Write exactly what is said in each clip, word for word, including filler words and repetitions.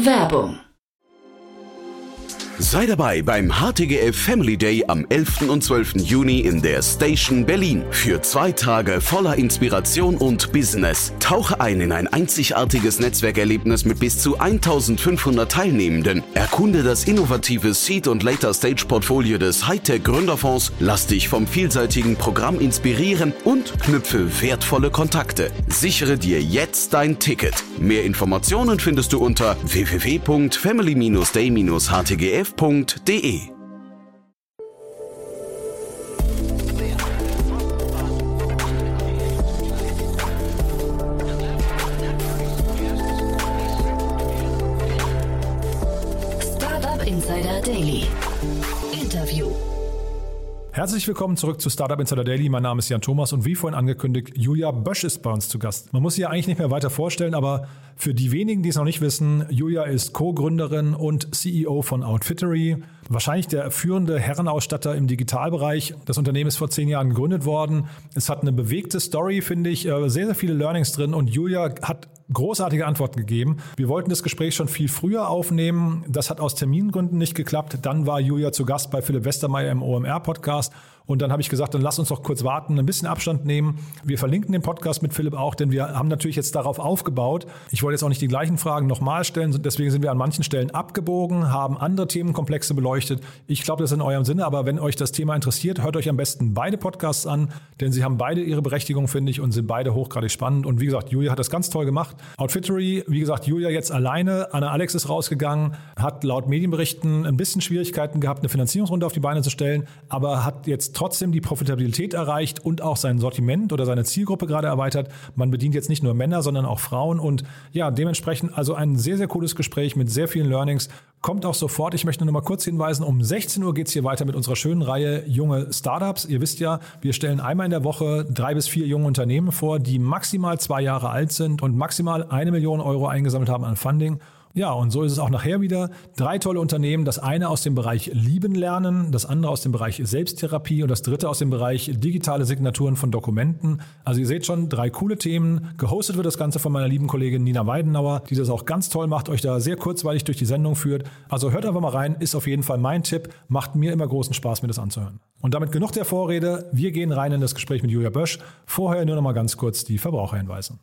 Werbung. Sei dabei beim H T G F Family Day am elften und zwölften Juni in der Station Berlin. Für zwei Tage voller Inspiration und Business. Tauche ein in ein einzigartiges Netzwerkerlebnis mit bis zu eintausendfünfhundert Teilnehmenden. Erkunde das innovative Seed- und Later-Stage-Portfolio des Hightech-Gründerfonds. Lass dich vom vielseitigen Programm inspirieren und knüpfe wertvolle Kontakte. Sichere dir jetzt dein Ticket. Mehr Informationen findest du unter w w w punkt family day dash h t g f punkt d e. Startup Insider Daily. Interview. Herzlich willkommen zurück zu Startup Insider Daily. Mein Name ist Jan Thomas und wie vorhin angekündigt, Julia Bösch ist bei uns zu Gast. Man muss sie ja eigentlich nicht mehr weiter vorstellen, aber für die wenigen, die es noch nicht wissen, Julia ist Co-Gründerin und C E O von Outfittery. Wahrscheinlich der führende Herrenausstatter im Digitalbereich. Das Unternehmen ist vor zehn Jahren gegründet worden. Es hat eine bewegte Story, finde ich, sehr, sehr viele Learnings drin und Julia hat großartige Antworten gegeben. Wir wollten das Gespräch schon viel früher aufnehmen. Das hat aus Termingründen nicht geklappt. Dann war Julia zu Gast bei Philipp Westermeier im O M R-Podcast. Und dann habe ich gesagt, dann lass uns doch kurz warten, ein bisschen Abstand nehmen. Wir verlinken den Podcast mit Philipp auch, denn wir haben natürlich jetzt darauf aufgebaut. Ich wollte jetzt auch nicht die gleichen Fragen nochmal stellen. Deswegen sind wir an manchen Stellen abgebogen, haben andere Themenkomplexe beleuchtet. Ich glaube, das ist in eurem Sinne. Aber wenn euch das Thema interessiert, hört euch am besten beide Podcasts an, denn sie haben beide ihre Berechtigung, finde ich, und sind beide hochgradig spannend. Und wie gesagt, Julia hat das ganz toll gemacht. Outfittery, wie gesagt, Julia jetzt alleine. Anna Alex ist rausgegangen, hat laut Medienberichten ein bisschen Schwierigkeiten gehabt, eine Finanzierungsrunde auf die Beine zu stellen, aber hat jetzt trotzdem die Profitabilität erreicht und auch sein Sortiment oder seine Zielgruppe gerade erweitert. Man bedient jetzt nicht nur Männer, sondern auch Frauen und ja, dementsprechend also ein sehr, sehr cooles Gespräch mit sehr vielen Learnings. Kommt auch sofort. Ich möchte nur mal kurz hinweisen, um sechzehn Uhr geht es hier weiter mit unserer schönen Reihe Junge Startups. Ihr wisst ja, wir stellen einmal in der Woche drei bis vier junge Unternehmen vor, die maximal zwei Jahre alt sind und maximal eine Million Euro eingesammelt haben an Funding. Ja, und so ist es auch nachher wieder. Drei tolle Unternehmen, das eine aus dem Bereich Lieben lernen, das andere aus dem Bereich Selbsttherapie und das dritte aus dem Bereich digitale Signaturen von Dokumenten. Also ihr seht schon, drei coole Themen. Gehostet wird das Ganze von meiner lieben Kollegin Nina Weidenauer, die das auch ganz toll macht, euch da sehr kurzweilig durch die Sendung führt. Also hört einfach mal rein, ist auf jeden Fall mein Tipp. Macht mir immer großen Spaß, mir das anzuhören. Und damit genug der Vorrede. Wir gehen rein in das Gespräch mit Julia Bösch. Vorher nur noch mal ganz kurz die Verbraucherhinweise.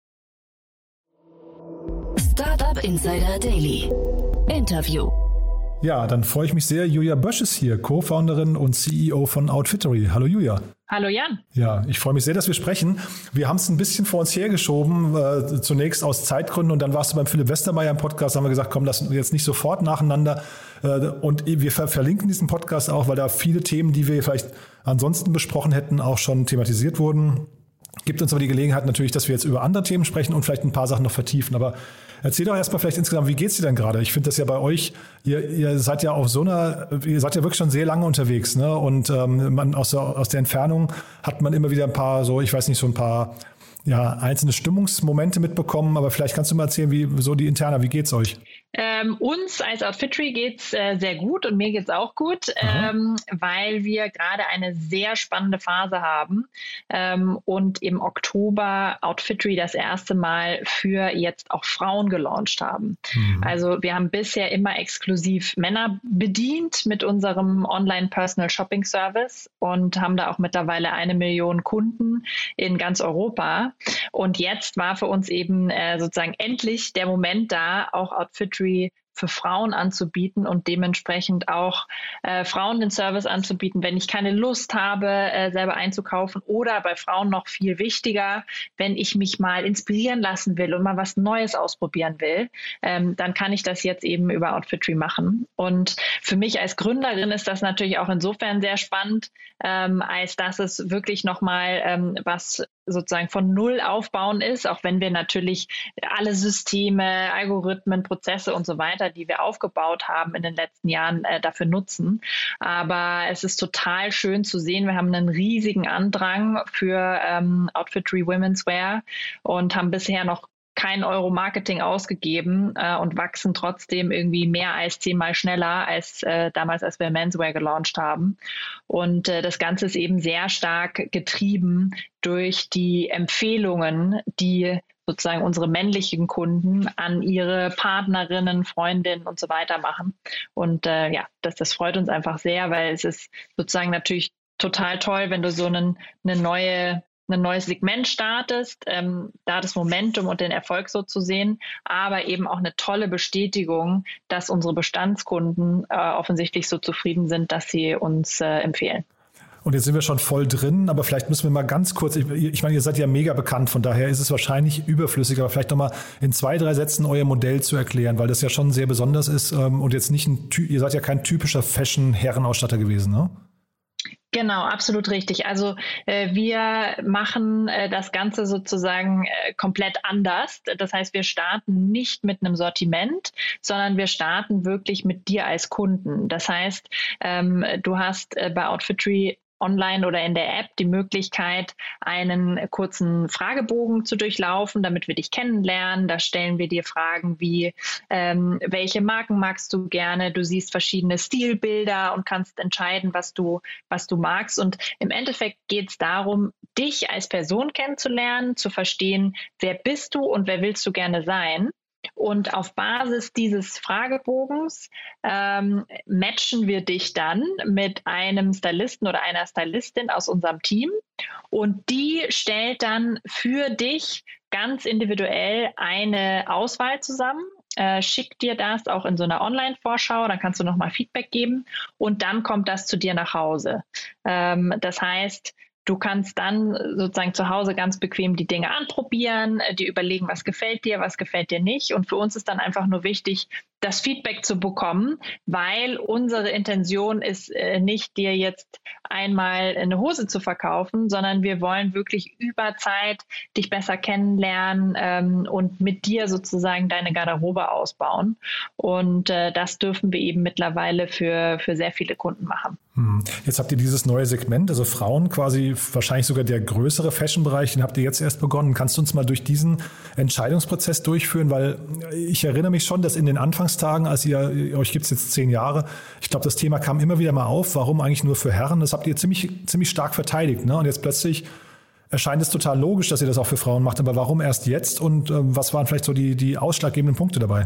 Startup Insider Daily. Interview. Ja, dann freue ich mich sehr. Julia Bösch ist hier, Co-Founderin und C E O von Outfittery. Hallo Julia. Hallo Jan. Ja, ich freue mich sehr, dass wir sprechen. Wir haben es ein bisschen vor uns hergeschoben, äh, zunächst aus Zeitgründen und dann warst du beim Philipp Westermeier im Podcast, haben wir gesagt, komm, lass uns jetzt nicht sofort nacheinander. Äh, und wir ver- verlinken diesen Podcast auch, weil da viele Themen, die wir vielleicht ansonsten besprochen hätten, auch schon thematisiert wurden. Gibt uns aber die Gelegenheit natürlich, dass wir jetzt über andere Themen sprechen und vielleicht ein paar Sachen noch vertiefen. Aber erzähl doch erstmal vielleicht insgesamt, wie geht's dir denn gerade? Ich finde das ja bei euch, ihr, ihr seid ja auf so einer, ihr seid ja wirklich schon sehr lange unterwegs, ne? Und ähm, man aus der, aus der Entfernung hat man immer wieder ein paar so, ich weiß nicht, so ein paar ja, einzelne Stimmungsmomente mitbekommen. Aber vielleicht kannst du mal erzählen, wie so die Interna, wie geht's euch? Ähm, uns als Outfittery geht's äh, sehr gut und mir geht's auch gut, ähm, weil wir gerade eine sehr spannende Phase haben ähm, und im Oktober Outfittery das erste Mal für jetzt auch Frauen gelauncht haben. Mhm. Also wir haben bisher immer exklusiv Männer bedient mit unserem Online-Personal-Shopping-Service und haben da auch mittlerweile eine Million Kunden in ganz Europa. Und jetzt war für uns eben äh, sozusagen endlich der Moment da, auch Outfittery für Frauen anzubieten und dementsprechend auch äh, Frauen den Service anzubieten, wenn ich keine Lust habe, äh, selber einzukaufen oder bei Frauen noch viel wichtiger, wenn ich mich mal inspirieren lassen will und mal was Neues ausprobieren will, ähm, dann kann ich das jetzt eben über Outfittery machen. Und für mich als Gründerin ist das natürlich auch insofern sehr spannend, ähm, als dass es wirklich nochmal ähm, was sozusagen von Null aufbauen ist, auch wenn wir natürlich alle Systeme, Algorithmen, Prozesse und so weiter, die wir aufgebaut haben in den letzten Jahren, äh, dafür nutzen. Aber es ist total schön zu sehen, wir haben einen riesigen Andrang für ähm, Outfittery Women's Wear und haben bisher noch kein Euro Marketing ausgegeben äh, und wachsen trotzdem irgendwie mehr als zehnmal schneller als äh, damals, als wir Menswear gelauncht haben. Und äh, das Ganze ist eben sehr stark getrieben durch die Empfehlungen, die sozusagen unsere männlichen Kunden an ihre Partnerinnen, Freundinnen und so weiter machen. Und äh, ja, das, das freut uns einfach sehr, weil es ist sozusagen natürlich total toll, wenn du so einen, eine neue ein neues Segment startest, ähm, da das Momentum und den Erfolg so zu sehen, aber eben auch eine tolle Bestätigung, dass unsere Bestandskunden äh, offensichtlich so zufrieden sind, dass sie uns äh, empfehlen. Und jetzt sind wir schon voll drin, aber vielleicht müssen wir mal ganz kurz, ich, ich meine, ihr seid ja mega bekannt, von daher ist es wahrscheinlich überflüssig, aber vielleicht nochmal in zwei, drei Sätzen euer Modell zu erklären, weil das ja schon sehr besonders ist ähm, und jetzt nicht ein, ihr seid ja kein typischer Fashion-Herrenausstatter gewesen, ne? Genau, absolut richtig. Also äh, wir machen äh, das Ganze sozusagen äh, komplett anders. Das heißt, wir starten nicht mit einem Sortiment, sondern wir starten wirklich mit dir als Kunden. Das heißt, ähm, du hast äh, bei Outfittery online oder in der App die Möglichkeit, einen kurzen Fragebogen zu durchlaufen, damit wir dich kennenlernen. Da stellen wir dir Fragen wie, ähm, welche Marken magst du gerne? Du siehst verschiedene Stilbilder und kannst entscheiden, was du, was du magst. Und im Endeffekt geht es darum, dich als Person kennenzulernen, zu verstehen, wer bist du und wer willst du gerne sein. Und auf Basis dieses Fragebogens ähm, matchen wir dich dann mit einem Stylisten oder einer Stylistin aus unserem Team und die stellt dann für dich ganz individuell eine Auswahl zusammen, äh, schickt dir das auch in so einer Online-Vorschau, dann kannst du nochmal Feedback geben und dann kommt das zu dir nach Hause. Ähm, das heißt, du kannst dann sozusagen zu Hause ganz bequem die Dinge anprobieren, dir überlegen, was gefällt dir, was gefällt dir nicht. Und für uns ist dann einfach nur wichtig, das Feedback zu bekommen, weil unsere Intention ist äh, nicht, dir jetzt einmal eine Hose zu verkaufen, sondern wir wollen wirklich über Zeit dich besser kennenlernen ähm, und mit dir sozusagen deine Garderobe ausbauen. Und äh, das dürfen wir eben mittlerweile für, für sehr viele Kunden machen. Jetzt habt ihr dieses neue Segment, also Frauen, quasi wahrscheinlich sogar der größere Fashion-Bereich, den habt ihr jetzt erst begonnen. Kannst du uns mal durch diesen Entscheidungsprozess durchführen? Weil ich erinnere mich schon, dass in den Anfangstagen, als ihr, euch gibt es jetzt zehn Jahre, ich glaube, das Thema kam immer wieder mal auf, warum eigentlich nur für Herren? Das habt ihr ziemlich, ziemlich stark verteidigt, ne? Und jetzt plötzlich erscheint es total logisch, dass ihr das auch für Frauen macht. Aber warum erst jetzt und äh, was waren vielleicht so die, die ausschlaggebenden Punkte dabei?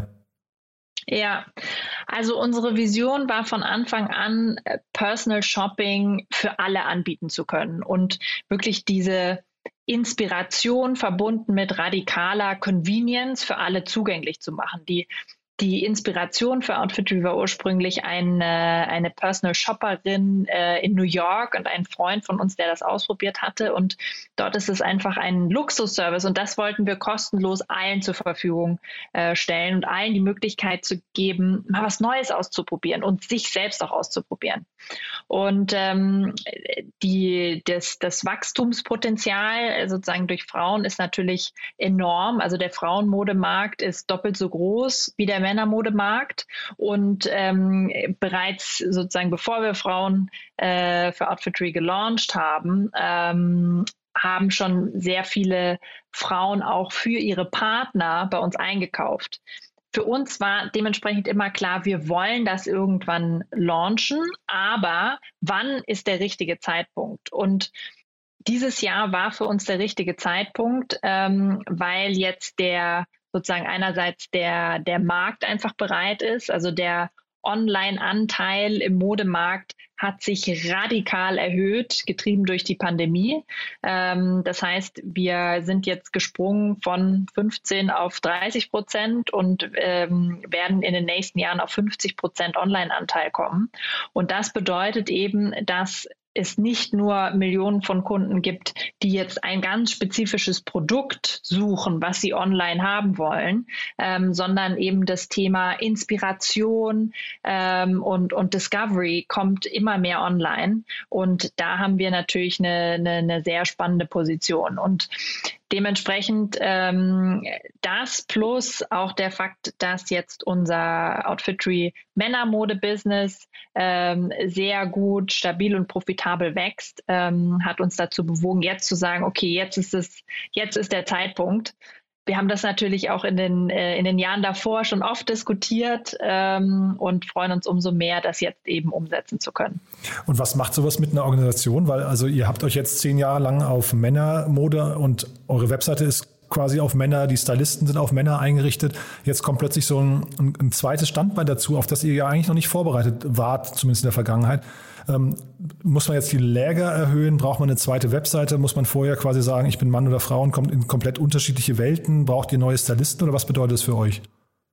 Ja, also unsere Vision war von Anfang an, Personal Shopping für alle anbieten zu können und wirklich diese Inspiration verbunden mit radikaler Convenience für alle zugänglich zu machen. Die Die Inspiration für Outfittery war ursprünglich eine, eine Personal Shopperin äh, in New York und ein Freund von uns, der das ausprobiert hatte. Und dort ist es einfach ein Luxusservice und das wollten wir kostenlos allen zur Verfügung äh, stellen und allen die Möglichkeit zu geben, mal was Neues auszuprobieren und sich selbst auch auszuprobieren. Und ähm, die, das, das Wachstumspotenzial sozusagen durch Frauen ist natürlich enorm. Also der Frauenmodemarkt ist doppelt so groß wie der Männermodemarkt und ähm, bereits sozusagen bevor wir Frauen äh, für Outfittery gelauncht haben, ähm, haben schon sehr viele Frauen auch für ihre Partner bei uns eingekauft. Für uns war dementsprechend immer klar, wir wollen das irgendwann launchen, aber wann ist der richtige Zeitpunkt? Und dieses Jahr war für uns der richtige Zeitpunkt, ähm, weil jetzt der sozusagen einerseits der, der Markt einfach bereit ist, also der Online-Anteil im Modemarkt hat sich radikal erhöht, getrieben durch die Pandemie. Ähm, das heißt, wir sind jetzt gesprungen von fünfzehn auf dreißig Prozent und ähm, werden in den nächsten Jahren auf fünfzig Prozent Online-Anteil kommen. Und das bedeutet eben, dass es nicht nur Millionen von Kunden gibt, die jetzt ein ganz spezifisches Produkt suchen, was sie online haben wollen, ähm, sondern eben das Thema Inspiration ähm, und, und Discovery kommt immer mehr online. Und da haben wir natürlich eine, eine, eine sehr spannende Position. Und dementsprechend ähm, das plus auch der Fakt, dass jetzt unser Outfittery Männermode-Business ähm, sehr gut, stabil und profitabel wächst, ähm, hat uns dazu bewogen, jetzt zu sagen, okay, jetzt ist es, jetzt ist der Zeitpunkt. Wir haben das natürlich auch in den, äh, in den Jahren davor schon oft diskutiert ähm, und freuen uns umso mehr, das jetzt eben umsetzen zu können. Und was macht sowas mit einer Organisation? Weil also ihr habt euch jetzt zehn Jahre lang auf Männermode und eure Webseite ist quasi auf Männer, die Stylisten sind auf Männer eingerichtet. Jetzt kommt plötzlich so ein, ein, ein zweites Standbein dazu, auf das ihr ja eigentlich noch nicht vorbereitet wart, zumindest in der Vergangenheit. Ähm, muss man jetzt die Läger erhöhen? Braucht man eine zweite Webseite? Muss man vorher quasi sagen, ich bin Mann oder Frau und kommt in komplett unterschiedliche Welten? Braucht ihr neue Stylisten oder was bedeutet das für euch?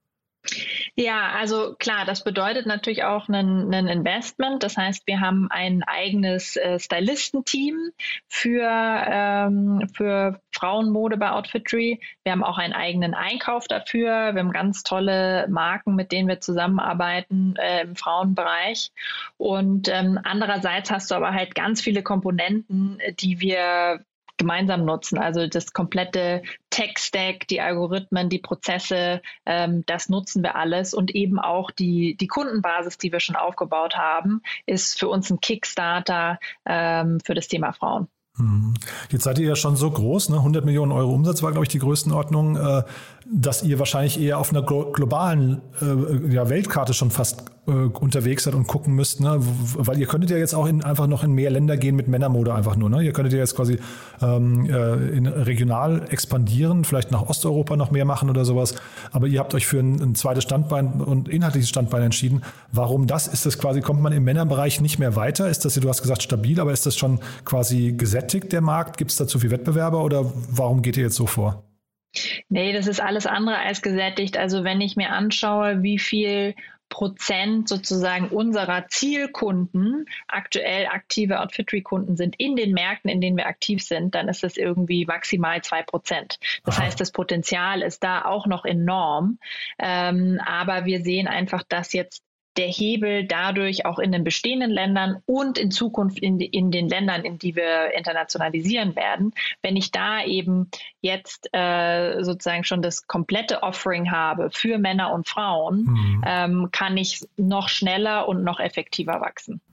Ja, also klar, das bedeutet natürlich auch ein, ein Investment. Das heißt, wir haben ein eigenes äh, Stylistenteam für, ähm, für Frauenmode bei Outfittery. Wir haben auch einen eigenen Einkauf dafür. Wir haben ganz tolle Marken, mit denen wir zusammenarbeiten äh, im Frauenbereich. Und ähm, andererseits hast du aber halt ganz viele Komponenten, die wir gemeinsam nutzen. Also das komplette Tech-Stack, die Algorithmen, die Prozesse, ähm, das nutzen wir alles. Und eben auch die, die Kundenbasis, die wir schon aufgebaut haben, ist für uns ein Kickstarter ähm, für das Thema Frauen. Jetzt seid ihr ja schon so groß, ne? hundert Millionen Euro Umsatz war, glaube ich, die Größenordnung, äh, dass ihr wahrscheinlich eher auf einer glo- globalen äh, ja, Weltkarte schon fast äh, unterwegs seid und gucken müsst, ne? Weil ihr könntet ja jetzt auch in, einfach noch in mehr Länder gehen mit Männermode einfach nur. Ne? Ihr könntet ja jetzt quasi ähm, äh, in regional expandieren, vielleicht nach Osteuropa noch mehr machen oder sowas. Aber ihr habt euch für ein, ein zweites Standbein und inhaltliches Standbein entschieden. Warum das? Ist das quasi, kommt man im Männerbereich nicht mehr weiter? Ist das, du hast gesagt, stabil, aber ist das schon quasi gesättigt, der Markt? Gibt es da zu viel Wettbewerber oder warum geht ihr jetzt so vor? Nee, das ist alles andere als gesättigt. Also wenn ich mir anschaue, wie viel Prozent sozusagen unserer Zielkunden aktuell aktive Outfittery-Kunden sind in den Märkten, in denen wir aktiv sind, dann ist es irgendwie maximal zwei Prozent. Das Aha. heißt, das Potenzial ist da auch noch enorm. Ähm, aber wir sehen einfach, dass jetzt der Hebel dadurch auch in den bestehenden Ländern und in Zukunft in, in den Ländern, in die wir internationalisieren werden, wenn ich da eben jetzt äh, sozusagen schon das komplette Offering habe für Männer und Frauen, mhm. ähm, kann ich noch schneller und noch effektiver wachsen.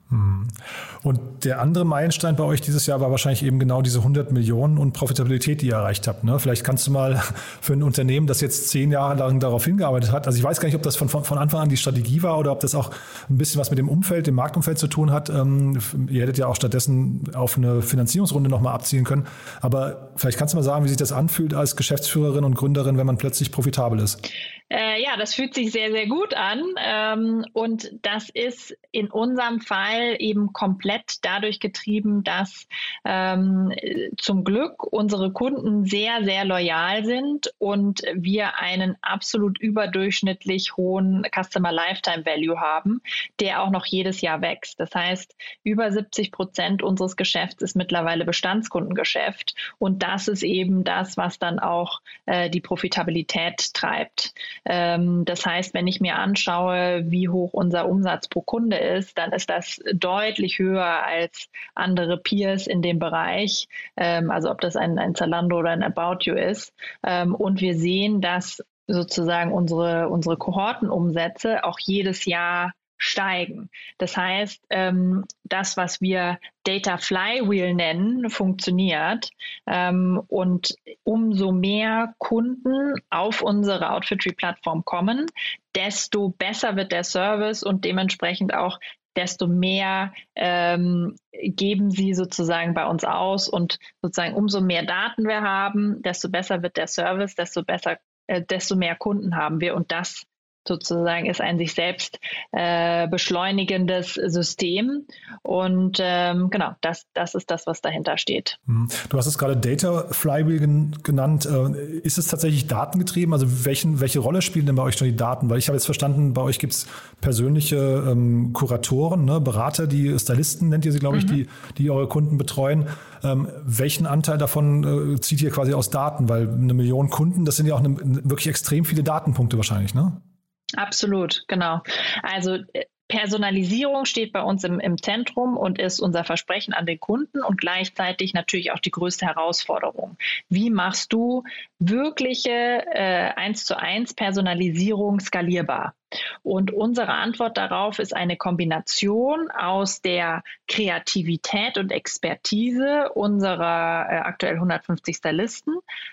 Und der andere Meilenstein bei euch dieses Jahr war wahrscheinlich eben genau diese hundert Millionen und Profitabilität, die ihr erreicht habt. Ne? Vielleicht kannst du mal für ein Unternehmen, das jetzt zehn Jahre lang darauf hingearbeitet hat, also ich weiß gar nicht, ob das von, von Anfang an die Strategie war oder ob das auch ein bisschen was mit dem Umfeld, dem Marktumfeld zu tun hat. Ähm, ihr hättet ja auch stattdessen auf eine Finanzierungsrunde nochmal abzielen können. Aber vielleicht kannst du mal sagen, wie sich das anfühlt als Geschäftsführerin und Gründerin, wenn man plötzlich profitabel ist. Äh, ja, das fühlt sich sehr, sehr gut an. Ähm, und das ist in unserem Fall eben komplett dadurch getrieben, dass ähm, zum Glück unsere Kunden sehr, sehr loyal sind und wir einen absolut überdurchschnittlich hohen Customer Lifetime Value haben, der auch noch jedes Jahr wächst. Das heißt, über siebzig Prozent unseres Geschäfts ist mittlerweile Bestandskundengeschäft. Und das ist eben das, was dann auch äh, die Profitabilität treibt. Ähm, das heißt, wenn ich mir anschaue, wie hoch unser Umsatz pro Kunde ist, dann ist das deutlich höher als andere Peers in dem Bereich, ähm, also ob das ein, ein Zalando oder ein About You ist. Ähm, und wir sehen, dass sozusagen unsere, unsere Kohortenumsätze auch jedes Jahr steigen. Das heißt, ähm, das, was wir Data Flywheel nennen, funktioniert. Ähm, und umso mehr Kunden auf unsere Outfittery-Plattform kommen, desto besser wird der Service und dementsprechend auch desto mehr ähm, geben sie sozusagen bei uns aus. Und sozusagen umso mehr Daten wir haben, desto besser wird der Service, desto besser, äh, desto mehr Kunden haben wir. Und das sozusagen ist ein sich selbst äh, beschleunigendes System. Und ähm, genau, das, das ist das, was dahinter steht. Du hast es gerade Data Flywheel gen- genannt. Äh, ist es tatsächlich datengetrieben? Also welchen, welche Rolle spielen denn bei euch schon die Daten? Weil ich habe jetzt verstanden, bei euch gibt es persönliche ähm, Kuratoren, ne, Berater, die Stylisten nennt ihr sie, glaube ich, mhm. die, die eure Kunden betreuen. Ähm, welchen Anteil davon äh, zieht ihr quasi aus Daten? Weil eine Million Kunden, das sind ja auch eine, wirklich extrem viele Datenpunkte wahrscheinlich, ne? Absolut, genau. Also Personalisierung steht bei uns im, im Zentrum und ist unser Versprechen an den Kunden und gleichzeitig natürlich auch die größte Herausforderung. Wie machst du wirkliche äh, eins zu eins Personalisierung skalierbar? Und unsere Antwort darauf ist eine Kombination aus der Kreativität und Expertise unserer äh, aktuell hundertfünfzig Stylisten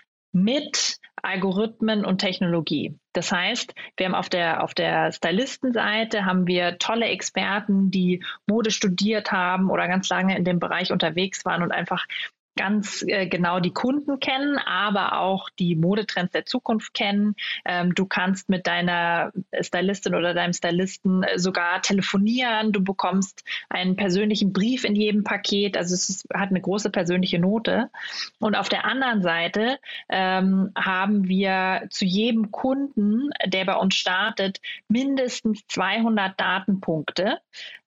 mit Algorithmen und Technologie. Das heißt, wir haben auf der, auf der Stylistenseite haben wir tolle Experten, die Mode studiert haben oder ganz lange in dem Bereich unterwegs waren und einfach ganz äh, genau die Kunden kennen, aber auch die Modetrends der Zukunft kennen. Ähm, du kannst mit deiner Stylistin oder deinem Stylisten sogar telefonieren. Du bekommst einen persönlichen Brief in jedem Paket. Also es ist, hat eine große persönliche Note. Und auf der anderen Seite ähm, haben wir zu jedem Kunden, der bei uns startet, mindestens zweihundert Datenpunkte.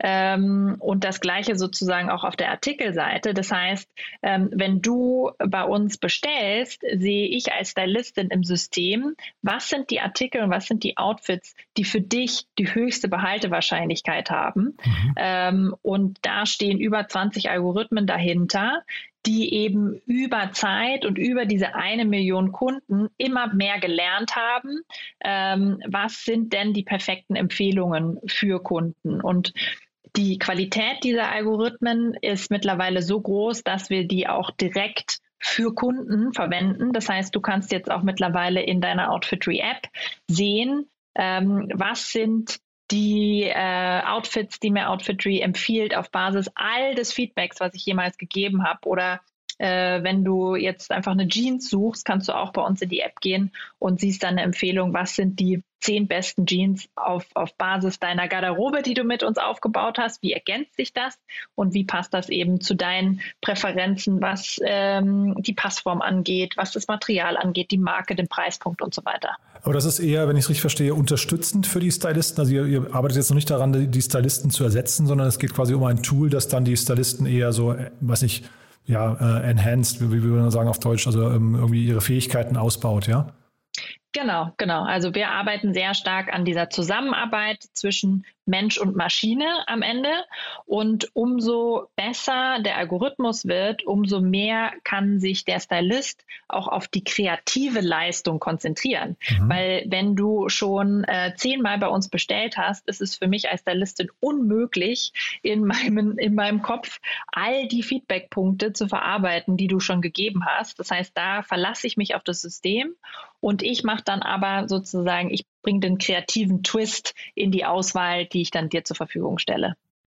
Ähm, und das Gleiche sozusagen auch auf der Artikelseite. Das heißt, ähm, wenn du bei uns bestellst, sehe ich als Stylistin im System, was sind die Artikel und was sind die Outfits, die für dich die höchste Behaltewahrscheinlichkeit haben. Mhm. Ähm, und da stehen über zwanzig Algorithmen dahinter, die eben über Zeit und über diese eine Million Kunden immer mehr gelernt haben, ähm, was sind denn die perfekten Empfehlungen für Kunden. Und die Qualität dieser Algorithmen ist mittlerweile so groß, dass wir die auch direkt für Kunden verwenden. Das heißt, du kannst jetzt auch mittlerweile in deiner Outfittery-App sehen, ähm, was sind die äh, Outfits, die mir Outfittery empfiehlt auf Basis all des Feedbacks, was ich jemals gegeben habe. Oder äh, wenn du jetzt einfach eine Jeans suchst, kannst du auch bei uns in die App gehen und siehst dann eine Empfehlung, was sind die zehn besten Jeans auf, auf Basis deiner Garderobe, die du mit uns aufgebaut hast. Wie ergänzt sich das und wie passt das eben zu deinen Präferenzen, was ähm, die Passform angeht, was das Material angeht, die Marke, den Preispunkt und so weiter. Aber das ist eher, wenn ich es richtig verstehe, unterstützend für die Stylisten. Also ihr, ihr arbeitet jetzt noch nicht daran, die, die Stylisten zu ersetzen, sondern es geht quasi um ein Tool, das dann die Stylisten eher so, weiß nicht, ja, äh, enhanced, wie, wie würde man sagen auf Deutsch, also ähm, irgendwie ihre Fähigkeiten ausbaut, ja? Genau, genau. Also wir arbeiten sehr stark an dieser Zusammenarbeit zwischen Mensch und Maschine am Ende. Und umso besser der Algorithmus wird, umso mehr kann sich der Stylist auch auf die kreative Leistung konzentrieren. Mhm. Weil wenn du schon äh, zehnmal bei uns bestellt hast, ist es für mich als Stylistin unmöglich, in meinem, in meinem Kopf all die Feedbackpunkte zu verarbeiten, die du schon gegeben hast. Das heißt, da verlasse ich mich auf das System und ich mache dann aber sozusagen, ich bringe den kreativen Twist in die Auswahl, die ich dann dir zur Verfügung stelle.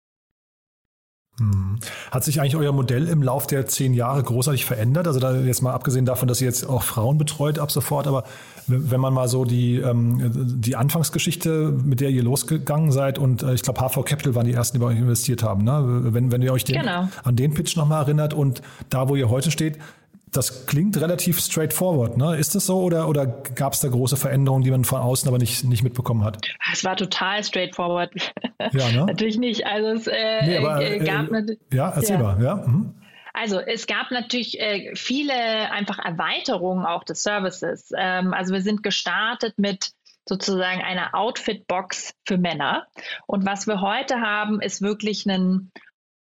Hm. Hat sich eigentlich euer Modell im Lauf der zehn Jahre großartig verändert? Also da jetzt mal abgesehen davon, dass ihr jetzt auch Frauen betreut ab sofort, aber wenn man mal so die, ähm, die Anfangsgeschichte, mit der ihr losgegangen seid und äh, ich glaube H V Capital waren die ersten, die bei euch investiert haben, ne? Wenn, wenn ihr euch den, genau. an den Pitch nochmal erinnert und da, wo ihr heute steht, das klingt relativ straightforward, ne? Ist das so oder, oder gab es da große Veränderungen, die man von außen aber nicht, nicht mitbekommen hat? Es war total straightforward. Ja, ne? Natürlich nicht. Also es äh, nee, aber, äh, gab äh, eine, ja, erzähl ja. mal. Ja. Mhm. Also es gab natürlich äh, viele einfach Erweiterungen auch des Services. Ähm, also wir sind gestartet mit sozusagen einer Outfit-Box für Männer. Und was wir heute haben, ist wirklich ein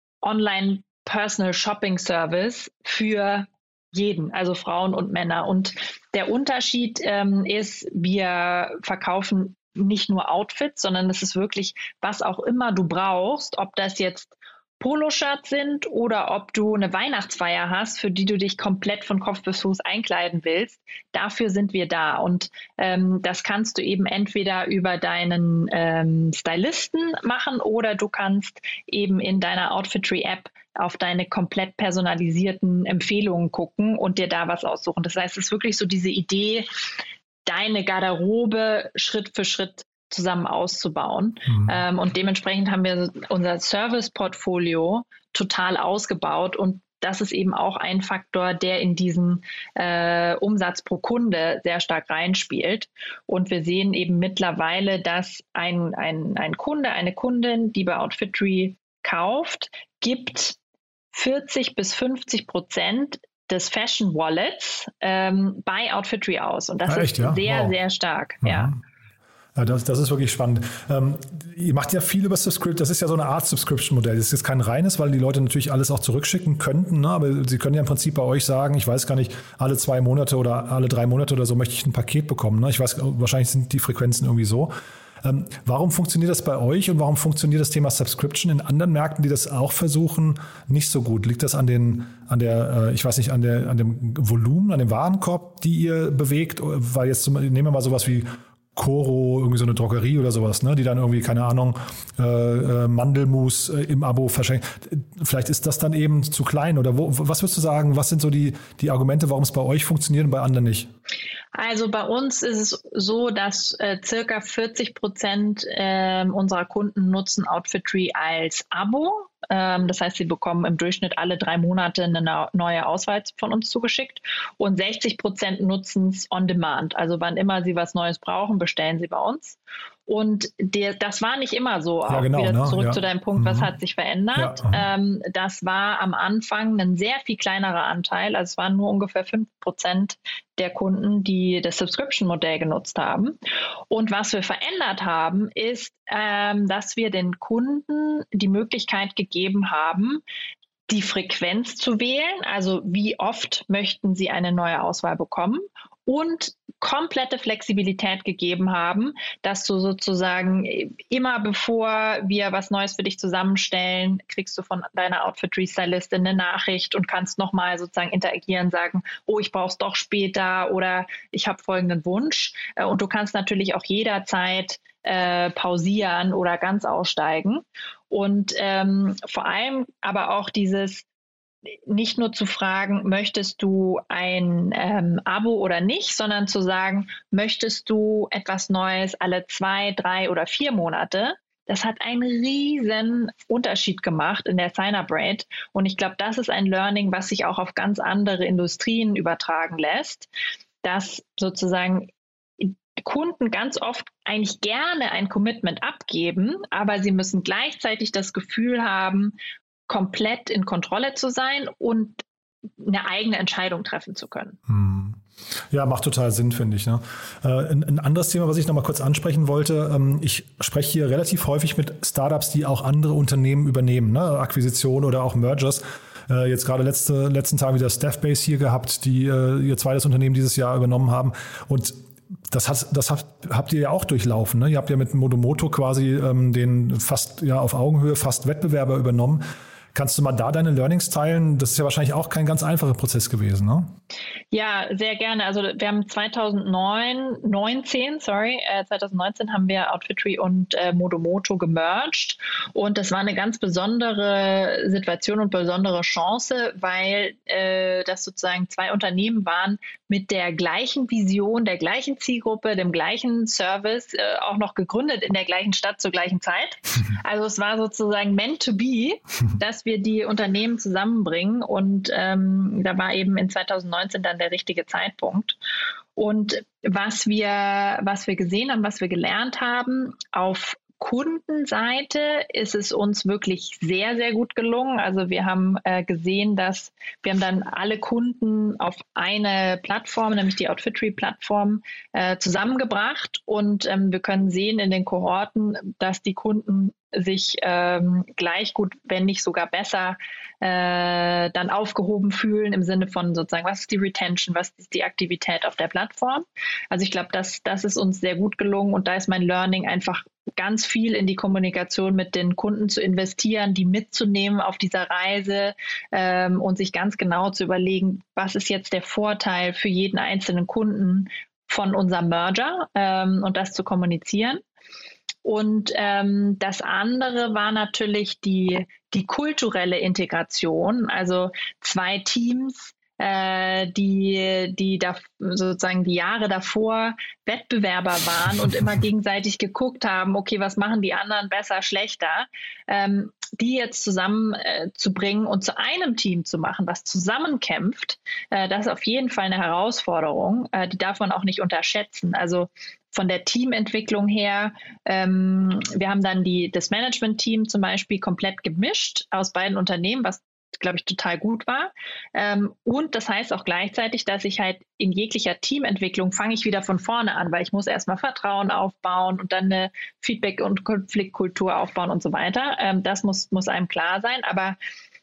Online-Personal-Shopping-Service für jeden, also Frauen und Männer. Und der Unterschied ähm, ist, wir verkaufen nicht nur Outfits, sondern es ist wirklich, was auch immer du brauchst, ob das jetzt Poloshirts sind oder ob du eine Weihnachtsfeier hast, für die du dich komplett von Kopf bis Fuß einkleiden willst. Dafür sind wir da. Und ähm, das kannst du eben entweder über deinen ähm, Stylisten machen oder du kannst eben in deiner Outfittery-App auf deine komplett personalisierten Empfehlungen gucken und dir da was aussuchen. Das heißt, es ist wirklich so diese Idee, deine Garderobe Schritt für Schritt zusammen auszubauen. Mhm. Ähm, und dementsprechend haben wir unser Service-Portfolio total ausgebaut und das ist eben auch ein Faktor, der in diesen äh, Umsatz pro Kunde sehr stark reinspielt. Und wir sehen eben mittlerweile, dass ein, ein, ein Kunde, eine Kundin, die bei Outfittery kauft, gibt vierzig bis fünfzig Prozent des Fashion Wallets ähm, bei Outfittery aus. Und das ah, echt, ist ja? sehr, wow. sehr stark. Mhm. Ja. Ja, das, das ist wirklich spannend. Ähm, ihr macht ja viel über Subscription. Das ist ja so eine Art Subscription-Modell. Das ist jetzt kein reines, weil die Leute natürlich alles auch zurückschicken könnten. Ne? Aber sie können ja im Prinzip bei euch sagen, ich weiß gar nicht, alle zwei Monate oder alle drei Monate oder so möchte ich ein Paket bekommen. Ne? Ich weiß, wahrscheinlich sind die Frequenzen irgendwie so. Ähm, warum funktioniert das bei euch und warum funktioniert das Thema Subscription in anderen Märkten, die das auch versuchen, nicht so gut? Liegt das an den, an der, äh, ich weiß nicht, an der, an dem Volumen, an dem Warenkorb, die ihr bewegt? Weil jetzt, nehmen wir mal sowas wie Coro, irgendwie so eine Drogerie oder sowas, ne, die dann irgendwie, keine Ahnung, äh, äh, Mandelmus äh, im Abo verschenkt. Vielleicht ist das dann eben zu klein oder wo, was würdest du sagen, was sind so die, die Argumente, warum es bei euch funktioniert und bei anderen nicht? Also bei uns ist es so, dass äh, circa vierzig Prozent äh, unserer Kunden nutzen Outfittery als Abo. Ähm, das heißt, sie bekommen im Durchschnitt alle drei Monate eine neue Auswahl von uns zugeschickt und sechzig Prozent nutzen es on demand. Also wann immer sie was Neues brauchen, bestellen sie bei uns. Und der, das war nicht immer so. Auch ja, genau, wieder ne? zurück ja. zu deinem Punkt, mhm. was hat sich verändert? Ja. Ähm, das war am Anfang ein sehr viel kleinerer Anteil. Also es waren nur ungefähr fünf Prozent der Kunden, die das Subscription-Modell genutzt haben. Und was wir verändert haben, ist, ähm, dass wir den Kunden die Möglichkeit gegeben haben, die Frequenz zu wählen, also wie oft möchten sie eine neue Auswahl bekommen, und komplette Flexibilität gegeben haben, dass du sozusagen immer bevor wir was Neues für dich zusammenstellen, kriegst du von deiner Outfittery-Stylistin eine Nachricht und kannst nochmal sozusagen interagieren, sagen, oh, ich brauche es doch später oder ich habe folgenden Wunsch. Und du kannst natürlich auch jederzeit äh, pausieren oder ganz aussteigen. Und ähm, vor allem aber auch dieses, nicht nur zu fragen, möchtest du ein ähm, Abo oder nicht, sondern zu sagen, möchtest du etwas Neues alle zwei, drei oder vier Monate? Das hat einen riesen Unterschied gemacht in der Sign-up-Rate. Und ich glaube, das ist ein Learning, was sich auch auf ganz andere Industrien übertragen lässt, dass sozusagen Kunden ganz oft eigentlich gerne ein Commitment abgeben, aber sie müssen gleichzeitig das Gefühl haben, komplett in Kontrolle zu sein und eine eigene Entscheidung treffen zu können. Hm. Ja, macht total Sinn, finde ich. Ne? Äh, ein, ein anderes Thema, was ich noch mal kurz ansprechen wollte, ähm, ich spreche hier relativ häufig mit Startups, die auch andere Unternehmen übernehmen, ne? Akquisitionen oder auch Mergers. Äh, jetzt gerade letzte, letzten Tage wieder Staffbase hier gehabt, die äh, ihr zweites Unternehmen dieses Jahr übernommen haben. Und Das, hat, das habt, habt ihr ja auch durchlaufen. Ne? Ihr habt ja mit Modomoto quasi ähm, den fast ja auf Augenhöhe fast Wettbewerber übernommen. Kannst du mal da deine Learnings teilen? Das ist ja wahrscheinlich auch kein ganz einfacher Prozess gewesen, ne? Ja, sehr gerne. Also wir haben zweitausendneun, neunzehn, sorry, äh, zweitausendneunzehn haben wir Outfittery und äh, Modomoto gemerged und das war eine ganz besondere Situation und besondere Chance, weil äh, das sozusagen zwei Unternehmen waren mit der gleichen Vision, der gleichen Zielgruppe, dem gleichen Service, äh, auch noch gegründet in der gleichen Stadt zur gleichen Zeit. Also es war sozusagen meant to be, dass wir die Unternehmen zusammenbringen und ähm, da war eben in zweitausendneunzehn dann der richtige Zeitpunkt. Und was wir, was wir gesehen haben, was wir gelernt haben, auf Kundenseite ist es uns wirklich sehr, sehr gut gelungen. Also wir haben äh, gesehen, dass wir haben dann alle Kunden auf eine Plattform, nämlich die Outfittery-Plattform, äh, zusammengebracht und ähm, wir können sehen in den Kohorten, dass die Kunden sich ähm, gleich gut, wenn nicht sogar besser, äh, dann aufgehoben fühlen im Sinne von sozusagen, was ist die Retention, was ist die Aktivität auf der Plattform. Also ich glaube, das, das ist uns sehr gut gelungen und da ist mein Learning einfach ganz viel in die Kommunikation mit den Kunden zu investieren, die mitzunehmen auf dieser Reise ähm, und sich ganz genau zu überlegen, was ist jetzt der Vorteil für jeden einzelnen Kunden von unserem Merger ähm, und das zu kommunizieren. Und ähm, das andere war natürlich die, die kulturelle Integration, also zwei Teams, äh, die, die da sozusagen die Jahre davor Wettbewerber waren und immer gegenseitig geguckt haben, okay, was machen die anderen besser, schlechter, ähm, die jetzt zusammenzubringen äh, und zu einem Team zu machen, was zusammenkämpft, äh, das ist auf jeden Fall eine Herausforderung, äh, die darf man auch nicht unterschätzen. Also von der Teamentwicklung her, ähm, wir haben dann die, das Management-Team zum Beispiel komplett gemischt aus beiden Unternehmen, was, glaube ich, total gut war. Ähm, und das heißt auch gleichzeitig, dass ich halt in jeglicher Teamentwicklung fange ich wieder von vorne an, weil ich muss erstmal Vertrauen aufbauen und dann eine Feedback- und Konfliktkultur aufbauen und so weiter. Ähm, das muss, muss einem klar sein. Aber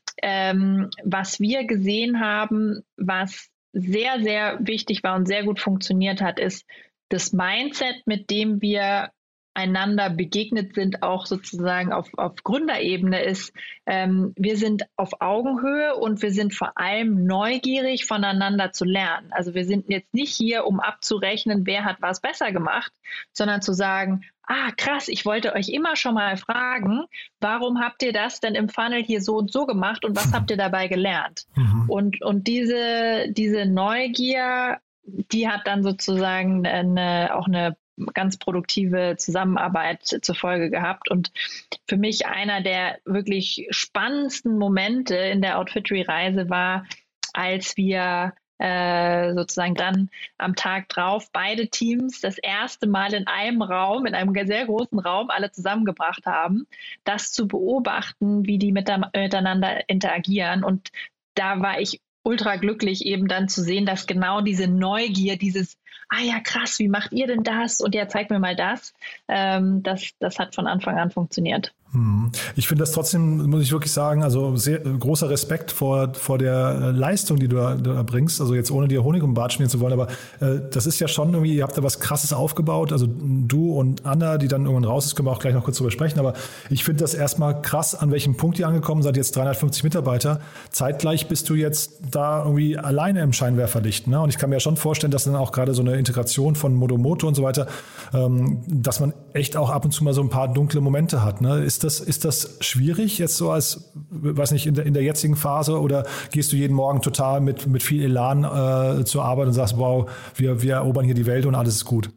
ähm, was wir gesehen haben, was sehr, sehr wichtig war und sehr gut funktioniert hat, ist, das Mindset, mit dem wir einander begegnet sind, auch sozusagen auf, auf Gründerebene, ist, ähm, wir sind auf Augenhöhe und wir sind vor allem neugierig, voneinander zu lernen. Also wir sind jetzt nicht hier, um abzurechnen, wer hat was besser gemacht, sondern zu sagen, ah, krass, ich wollte euch immer schon mal fragen, warum habt ihr das denn im Funnel hier so und so gemacht und was habt ihr dabei gelernt? Mhm. Und, und diese, diese Neugier, die hat dann sozusagen eine, auch eine ganz produktive Zusammenarbeit zur Folge gehabt. Und für mich einer der wirklich spannendsten Momente in der Outfittery-Reise war, als wir äh, sozusagen dann am Tag drauf beide Teams das erste Mal in einem Raum, in einem sehr großen Raum alle zusammengebracht haben, das zu beobachten, wie die miteinander interagieren. Und da war ich ultra glücklich, eben dann zu sehen, dass genau diese Neugier, dieses, ah ja krass, wie macht ihr denn das? Und ja, zeig mir mal das. Ähm, das, das hat von Anfang an funktioniert. Ich finde das trotzdem, muss ich wirklich sagen, also sehr großer Respekt vor, vor der Leistung, die du da, da bringst. Also jetzt ohne dir Honig um den Bart schmieren zu wollen, aber äh, das ist ja schon irgendwie, ihr habt da was Krasses aufgebaut. Also du und Anna, die dann irgendwann raus ist, können wir auch gleich noch kurz drüber sprechen. Aber ich finde das erstmal krass, an welchem Punkt ihr angekommen seid, jetzt dreihundertfünfzig Mitarbeiter. Zeitgleich bist du jetzt da irgendwie alleine im Scheinwerferlicht. Ne? Und ich kann mir ja schon vorstellen, dass dann auch gerade so eine Integration von Modomoto und so weiter, ähm, dass man echt auch ab und zu mal so ein paar dunkle Momente hat. Ne? Ist das, ist das schwierig jetzt so als, weiß nicht, in der, in der jetzigen Phase, oder gehst du jeden Morgen total mit, mit viel Elan äh, zur Arbeit und sagst, wow, wir, wir erobern hier die Welt und alles ist gut?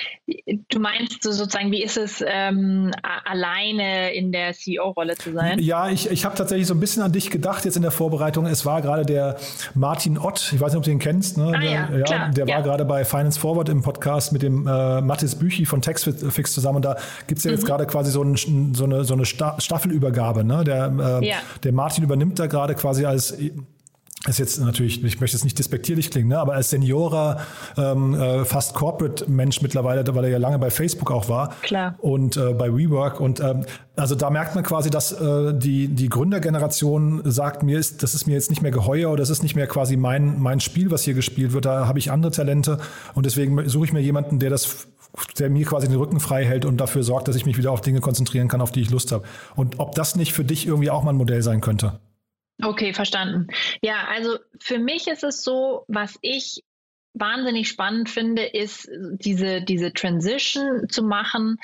Du meinst so sozusagen, wie ist es, ähm, alleine in der C E O-Rolle zu sein? Ja, ich, ich habe tatsächlich so ein bisschen an dich gedacht jetzt in der Vorbereitung. Es war gerade der Martin Ott, ich weiß nicht, ob du ihn kennst, ne? Ah, der, ja, ja, klar. der war ja. gerade bei Finance Forward im Podcast mit dem äh, Mathis Büchi von Taxfix zusammen. Und da gibt es ja jetzt mhm. gerade quasi so, ein, so eine, so eine Staffelübergabe. Ne? Der, äh, ja. der Martin übernimmt da gerade quasi als... ist jetzt natürlich, ich möchte jetzt nicht despektierlich klingen, ne, aber als Seniorer, ähm, äh, fast Corporate-Mensch mittlerweile, weil er ja lange bei Facebook auch war. Klar. Und äh, bei WeWork. Und ähm, also da merkt man quasi, dass äh, die, die Gründergeneration sagt, mir ist, das ist mir jetzt nicht mehr geheuer oder das ist nicht mehr quasi mein, mein Spiel, was hier gespielt wird. Da habe ich andere Talente und deswegen suche ich mir jemanden, der das der mir quasi den Rücken frei hält und dafür sorgt, dass ich mich wieder auf Dinge konzentrieren kann, auf die ich Lust habe. Und ob das nicht für dich irgendwie auch mal ein Modell sein könnte? Okay, verstanden. Ja, also für mich ist es so, was ich wahnsinnig spannend finde, ist diese, diese Transition zu machen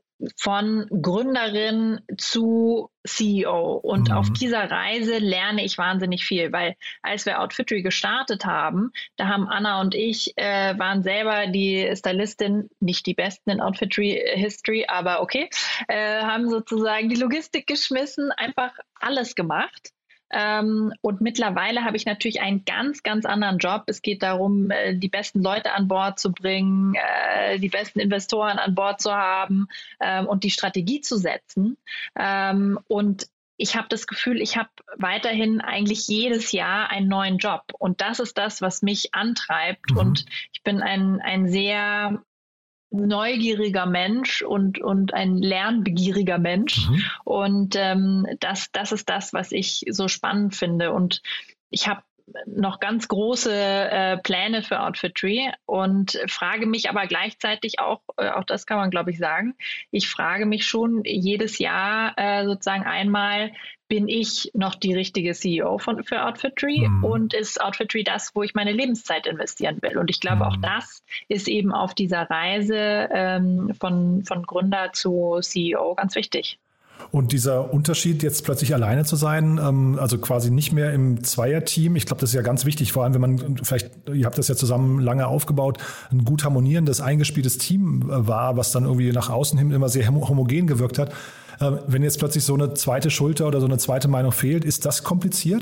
von Gründerin zu C E O. Und mhm. auf dieser Reise lerne ich wahnsinnig viel, weil als wir Outfittery gestartet haben, da haben Anna und ich, äh, waren selber die Stylistin, nicht die Besten in Outfittery-History, aber okay, äh, haben sozusagen die Logistik geschmissen, einfach alles gemacht. Ähm, und mittlerweile habe ich natürlich einen ganz, ganz anderen Job. Es geht darum, äh, die besten Leute an Bord zu bringen, äh, die besten Investoren an Bord zu haben ähm, und die Strategie zu setzen. Ähm, und ich habe das Gefühl, ich habe weiterhin eigentlich jedes Jahr einen neuen Job. Und das ist das, was mich antreibt. Mhm. Und ich bin ein, ein sehr neugieriger Mensch und, und ein lernbegieriger Mensch. Mhm. Und ähm, das, das ist das, was ich so spannend finde. Und ich habe noch ganz große äh, Pläne für Outfittery und frage mich aber gleichzeitig auch, äh, auch das kann man glaube ich sagen, ich frage mich schon jedes Jahr äh, sozusagen einmal, bin ich noch die richtige C E O von, für Outfittery mhm. und ist Outfittery das, wo ich meine Lebenszeit investieren will? Und ich glaube, mhm. auch das ist eben auf dieser Reise ähm, von, von Gründer zu C E O ganz wichtig. Und dieser Unterschied, jetzt plötzlich alleine zu sein, ähm, also quasi nicht mehr im Zweierteam, ich glaube, das ist ja ganz wichtig, vor allem wenn man vielleicht, ihr habt das ja zusammen lange aufgebaut, ein gut harmonierendes, eingespieltes Team war, was dann irgendwie nach außen hin immer sehr homogen gewirkt hat. Äh, wenn jetzt plötzlich so eine zweite Schulter oder so eine zweite Meinung fehlt, ist das kompliziert?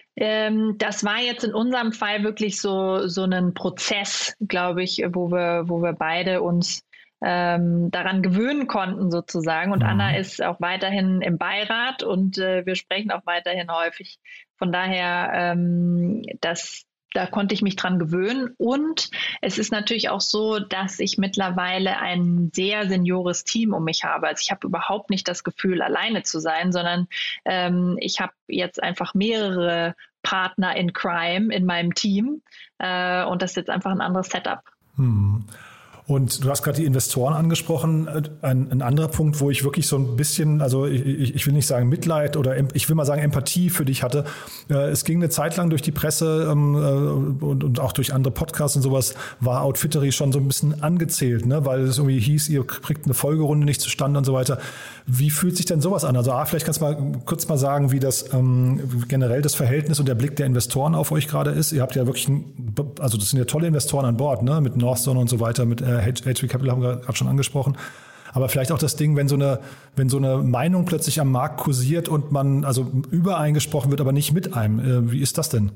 Ähm, das war jetzt in unserem Fall wirklich so, so ein Prozess, glaube ich, wo wir, wo wir beide uns Ähm, daran gewöhnen konnten sozusagen. Und mhm. Anna ist auch weiterhin im Beirat und äh, wir sprechen auch weiterhin häufig. Von daher, ähm, das, da konnte ich mich dran gewöhnen. Und es ist natürlich auch so, dass ich mittlerweile ein sehr seniores Team um mich habe. Also ich habe überhaupt nicht das Gefühl, alleine zu sein, sondern ähm, ich habe jetzt einfach mehrere Partner in Crime in meinem Team äh, und das ist jetzt einfach ein anderes Setup. Mhm. Und du hast gerade die Investoren angesprochen. Ein, ein anderer Punkt, wo ich wirklich so ein bisschen, also ich, ich will nicht sagen Mitleid oder ich will mal sagen Empathie für dich hatte. Es ging eine Zeit lang durch die Presse und, und auch durch andere Podcasts und sowas, war Outfittery schon so ein bisschen angezählt, ne? Weil es irgendwie hieß, ihr kriegt eine Folgerunde nicht zustande und so weiter. Wie fühlt sich denn sowas an? Also ah, vielleicht kannst du mal kurz mal sagen, wie das ähm, generell das Verhältnis und der Blick der Investoren auf euch gerade ist. Ihr habt ja wirklich, ein, also das sind ja tolle Investoren an Bord, ne? Mit Northstone und so weiter, mit äh, H V Capital haben wir gerade schon angesprochen. Aber vielleicht auch das Ding, wenn so eine, wenn so eine Meinung plötzlich am Markt kursiert und man also übereingesprochen wird, aber nicht mit einem. Äh, wie ist das denn?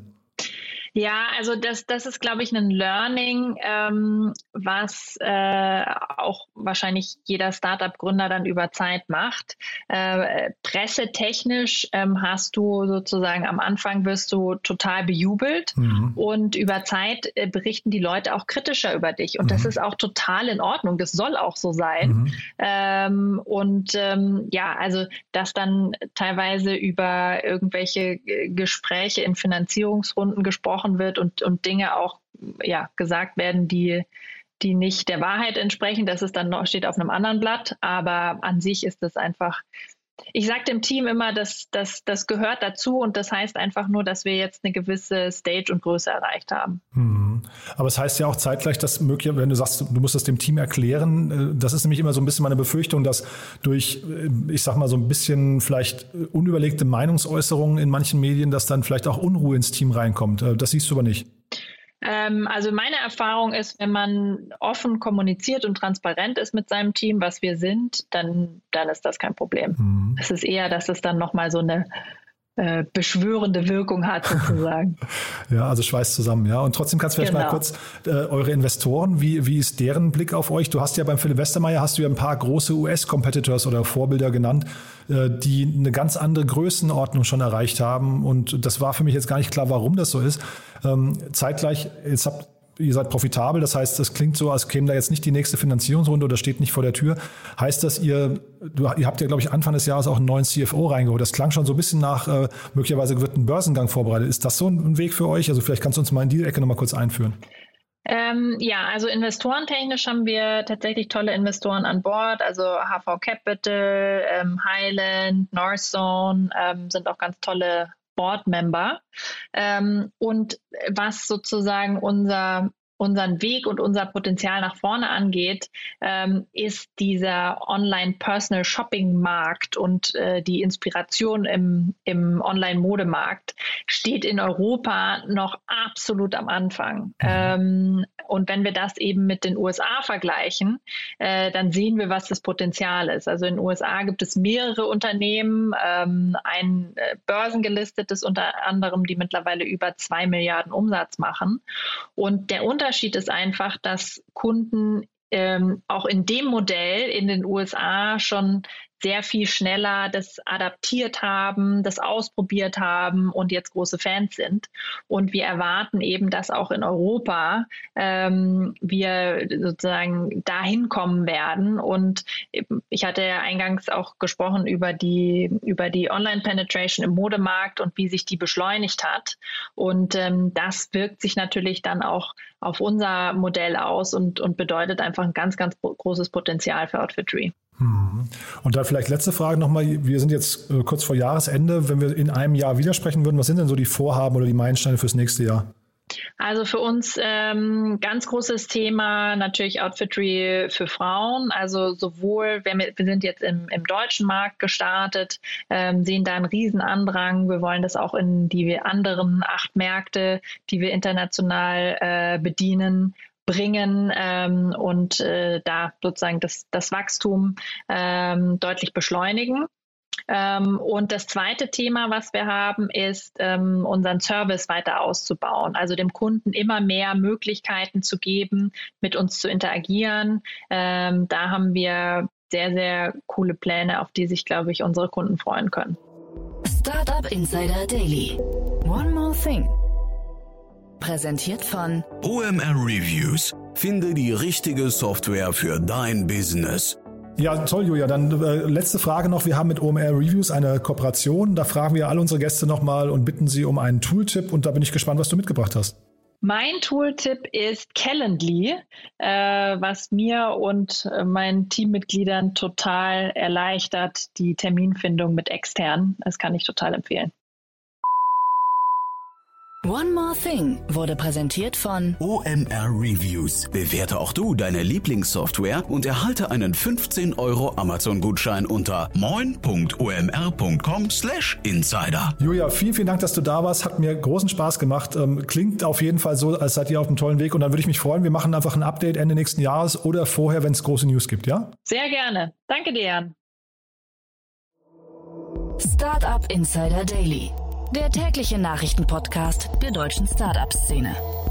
Ja, also das, das ist, glaube ich, ein Learning, ähm, was äh, auch wahrscheinlich jeder Startup-Gründer dann über Zeit macht. Äh, pressetechnisch ähm, hast du sozusagen am Anfang wirst du total bejubelt mhm. und über Zeit äh, berichten die Leute auch kritischer über dich. Und mhm. das ist auch total in Ordnung. Das soll auch so sein. Mhm. Ähm, und ähm, ja, also dass dann teilweise über irgendwelche Gespräche in Finanzierungsrunden gesprochen wird und, und Dinge auch ja, gesagt werden, die, die nicht der Wahrheit entsprechen. Das ist dann noch, steht auf einem anderen Blatt, aber an sich ist das einfach, ich sage dem Team immer, dass, dass das gehört dazu und das heißt einfach nur, dass wir jetzt eine gewisse Stage und Größe erreicht haben. Mhm. Aber es heißt ja auch zeitgleich, dass möglich, wenn du sagst, du musst das dem Team erklären, das ist nämlich immer so ein bisschen meine Befürchtung, dass durch, ich sag mal so ein bisschen vielleicht unüberlegte Meinungsäußerungen in manchen Medien, dass dann vielleicht auch Unruhe ins Team reinkommt. Das siehst du aber nicht. Also meine Erfahrung ist, wenn man offen kommuniziert und transparent ist mit seinem Team, was wir sind, dann, dann ist das kein Problem. Mhm. Es ist eher, dass es dann nochmal so eine äh, beschwörende Wirkung hat sozusagen. Ja, also schweißt zusammen, ja. Und trotzdem kannst du vielleicht genau. mal kurz äh, eure Investoren, wie, wie ist deren Blick auf euch? Du hast ja beim Philipp Westermeier, hast du ja ein paar große U S-Competitors oder Vorbilder genannt, äh, die eine ganz andere Größenordnung schon erreicht haben. Und das war für mich jetzt gar nicht klar, warum das so ist. Ähm, zeitgleich, jetzt habt ihr seid profitabel, das heißt, das klingt so, als käme da jetzt nicht die nächste Finanzierungsrunde oder steht nicht vor der Tür. Heißt das, ihr, du, ihr habt ja, glaube ich, Anfang des Jahres auch einen neuen C F O reingeholt. Das klang schon so ein bisschen nach, äh, möglicherweise wird ein Börsengang vorbereitet. Ist das so ein Weg für euch? Also vielleicht kannst du uns mal in die Ecke nochmal kurz einführen. Ähm, ja, also investorentechnisch haben wir tatsächlich tolle Investoren an Bord, also H V Capital, ähm, Highland, Northstone ähm, sind auch ganz tolle Board-Member. Ähm, und was sozusagen unser unseren Weg und unser Potenzial nach vorne angeht, ähm, ist dieser Online-Personal-Shopping-Markt und äh, die Inspiration im, im Online-Modemarkt steht in Europa noch absolut am Anfang. Ähm, und wenn wir das eben mit den U S A vergleichen, äh, dann sehen wir, was das Potenzial ist. Also in den U S A gibt es mehrere Unternehmen, ähm, ein äh, börsengelistetes unter anderem, die mittlerweile über zwei Milliarden Umsatz machen. Und der Unterschied Unterschied ist einfach, dass Kunden ähm, auch in dem Modell in den U S A schon sehr viel schneller das adaptiert haben, das ausprobiert haben und jetzt große Fans sind. Und wir erwarten eben, dass auch in Europa ähm, wir sozusagen dahin kommen werden. Und ich hatte ja eingangs auch gesprochen über die, über die Online-Penetration im Modemarkt und wie sich die beschleunigt hat. Und ähm, das wirkt sich natürlich dann auch auf unser Modell aus und, und bedeutet einfach ein ganz, ganz großes Potenzial für Outfittery. Und dann vielleicht letzte Frage nochmal. Wir sind jetzt äh, kurz vor Jahresende. Wenn wir in einem Jahr widersprechen würden, was sind denn so die Vorhaben oder die Meilensteine fürs nächste Jahr? Also für uns ähm, ganz großes Thema natürlich Outfittery für Frauen. Also sowohl, wir, wir sind jetzt im, im deutschen Markt gestartet, ähm, sehen da einen riesen Andrang. Wir wollen das auch in die anderen acht Märkte, die wir international äh, bedienen, bringen ähm, und äh, da sozusagen das, das Wachstum ähm, deutlich beschleunigen. Ähm, und das zweite Thema, was wir haben, ist, ähm, unseren Service weiter auszubauen, also dem Kunden immer mehr Möglichkeiten zu geben, mit uns zu interagieren. Ähm, da haben wir sehr, sehr coole Pläne, auf die sich, glaube ich, unsere Kunden freuen können. Startup Insider Daily. One more thing. Präsentiert von O M R Reviews. Finde die richtige Software für dein Business. Ja, toll, Julia. Dann äh, letzte Frage noch. Wir haben mit O M R Reviews eine Kooperation. Da fragen wir all unsere Gäste nochmal und bitten sie um einen Tooltip. Und da bin ich gespannt, was du mitgebracht hast. Mein Tooltip ist Calendly, äh, was mir und äh, meinen Teammitgliedern total erleichtert, die Terminfindung mit externen. Das kann ich total empfehlen. One More Thing wurde präsentiert von O M R Reviews. Bewerte auch du deine Lieblingssoftware und erhalte einen fünfzehn Euro Amazon-Gutschein unter moin punkt o m r punkt com slash insider. Julia, vielen, vielen Dank, dass du da warst. Hat mir großen Spaß gemacht. Ähm, klingt auf jeden Fall so, als seid ihr auf einem tollen Weg. Und dann würde ich mich freuen, wir machen einfach ein Update Ende nächsten Jahres oder vorher, wenn es große News gibt, ja? Sehr gerne. Danke dir, Jan. Startup Insider Daily, der tägliche Nachrichtenpodcast der deutschen Startup-Szene.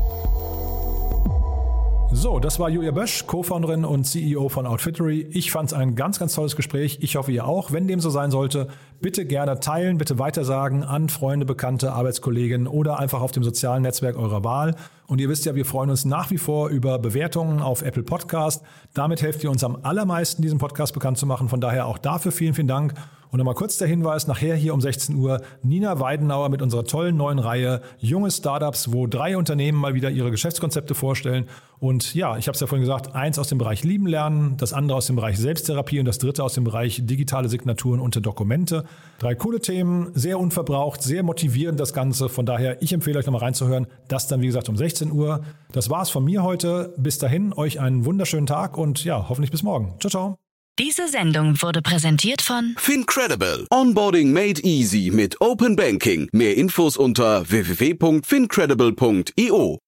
So, das war Julia Bösch, Co-Founderin und C E O von Outfittery. Ich fand es ein ganz, ganz tolles Gespräch. Ich hoffe, ihr auch. Wenn dem so sein sollte, bitte gerne teilen, bitte weitersagen an Freunde, Bekannte, Arbeitskollegen oder einfach auf dem sozialen Netzwerk eurer Wahl. Und ihr wisst ja, wir freuen uns nach wie vor über Bewertungen auf Apple Podcast. Damit helft ihr uns am allermeisten, diesen Podcast bekannt zu machen. Von daher auch dafür vielen, vielen Dank. Und nochmal kurz der Hinweis, nachher hier um sechzehn Uhr Nina Weidenauer mit unserer tollen neuen Reihe Junge Startups, wo drei Unternehmen mal wieder ihre Geschäftskonzepte vorstellen. Und ja, ich habe es ja vorhin gesagt, eins aus dem Bereich Lieben lernen, das andere aus dem Bereich Selbsttherapie und das dritte aus dem Bereich digitale Signaturen und Dokumente. Drei coole Themen, sehr unverbraucht, sehr motivierend das Ganze. Von daher, ich empfehle euch nochmal reinzuhören. Das dann, wie gesagt, um sechzehn Uhr. Das war's von mir heute. Bis dahin, euch einen wunderschönen Tag und ja, hoffentlich bis morgen. Ciao, ciao. Diese Sendung wurde präsentiert von Fincredible. Onboarding made easy mit Open Banking. Mehr Infos unter w w w punkt fincredible punkt i o.